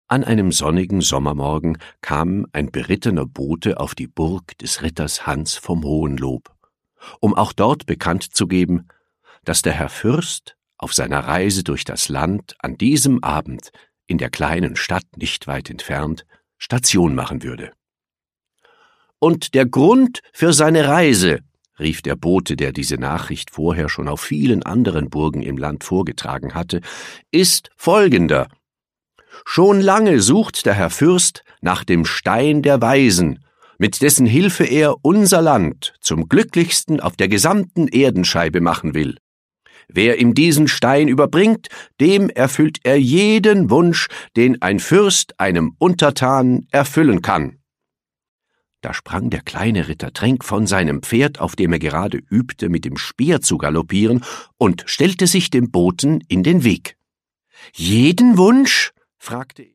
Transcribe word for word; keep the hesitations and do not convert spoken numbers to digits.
An einem sonnigen Sommermorgen kam ein berittener Bote auf die Burg des Ritters Hans vom Hohenlob, um auch dort bekannt zu geben, dass der Herr Fürst auf seiner Reise durch das Land an diesem Abend in der kleinen Stadt nicht weit entfernt Station machen würde. »Und der Grund für seine Reise«, rief der Bote, der diese Nachricht vorher schon auf vielen anderen Burgen im Land vorgetragen hatte, »ist folgender. Schon lange sucht der Herr Fürst nach dem Stein der Weisen, mit dessen Hilfe er unser Land zum glücklichsten auf der gesamten Erdenscheibe machen will. Wer ihm diesen Stein überbringt, dem erfüllt er jeden Wunsch, den ein Fürst einem Untertan erfüllen kann.« Da sprang der kleine Ritter Trenck von seinem Pferd, auf dem er gerade übte, mit dem Speer zu galoppieren, und stellte sich dem Boten in den Weg. »Jeden Wunsch?« fragte er.